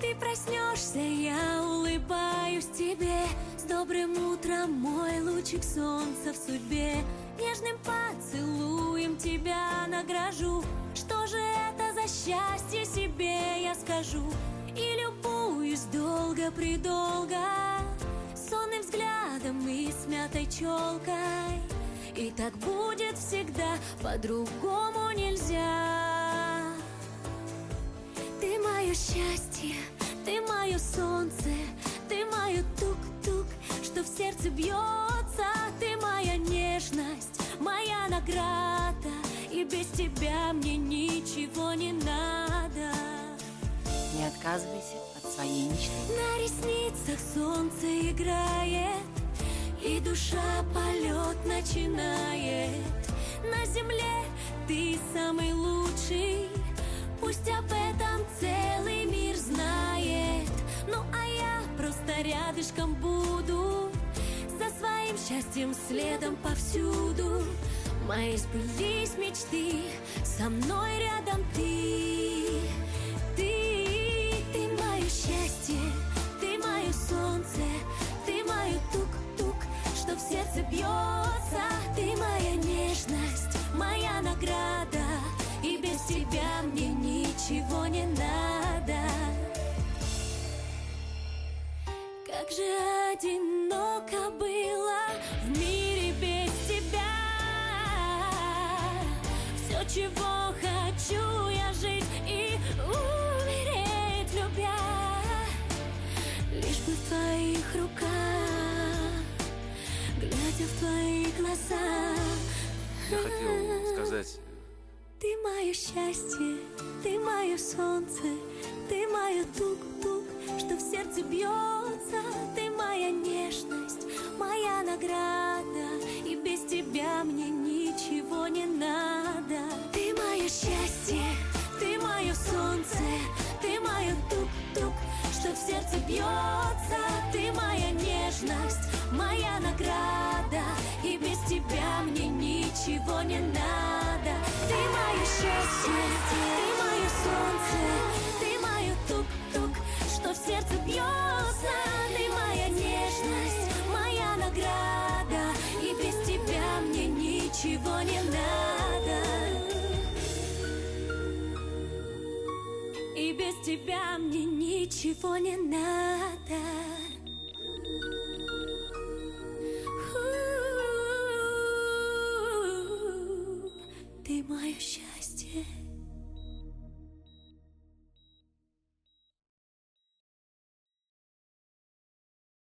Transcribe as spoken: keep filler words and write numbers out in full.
ты проснешься, я улыбаюсь тебе. С добрым утром, мой лучик солнца в судьбе. Нежным поцелуем тебя награжу. Что же это за счастье себе я скажу? И любуюсь долго-предолго сонным взглядом и смятой челкой. И так будет всегда, по-другому нельзя. Ты мое счастье, ты мое солнце, ты мое тук-тук, что в сердце бьется. Ты моя нежность, моя награда, и без тебя мне ничего не надо. Не отказывайся от своей мечты. На ресницах солнце играет, и душа полет начинает. На земле ты самый лучший, пусть об этом целый мир знает. Ну а я просто рядышком буду, за своим счастьем следом повсюду. Мои сбылись мечты, со мной рядом ты. Ты, ты мое счастье, ты мое солнце, ты мое тук-тук, что в сердце бьется. Ты моя нежность, моя награда, и без тебя мне ничего не надо. Как же одиноко было в мире без тебя. Все, чего хочу я жить и умереть любя, лишь бы в твоих руках, глядя в твои глаза. Я хотел сказать... Ты мое счастье, ты мое солнце, ты мое тук-тук, что в сердце бьется. Ты моя нежность, моя награда, и без тебя мне ничего не надо. Ты мое счастье, ты мое солнце, ты мое тук-тук, что в сердце бьется. Ты моя нежность, моя награда, и без тебя мне ничего не надо. Ты мое счастье, ты мое солнце, ты мое тук-тук, что в сердце бьется. Ты моя нежность, моя награда, и без тебя мне ничего не надо. И без тебя мне ничего не надо.